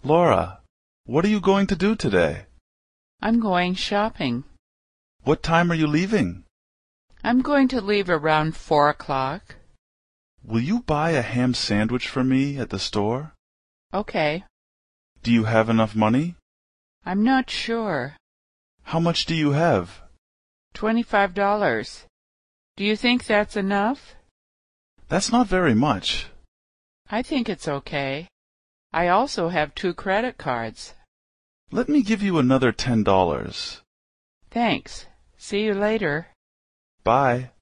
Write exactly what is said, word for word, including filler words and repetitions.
Laura, what are you going to do today? I'm going shopping. What time are you leaving? I'm going to leave around four o'clock. Will you buy a ham sandwich for me at the store? Okay. Do you have enough money? I'm not sure. How much do you have? Twenty-five dollars. Do you think that's enough? That's not very much. I think it's okay. I also have two credit cards. Let me give you another ten dollars. Thanks. See you later. Bye.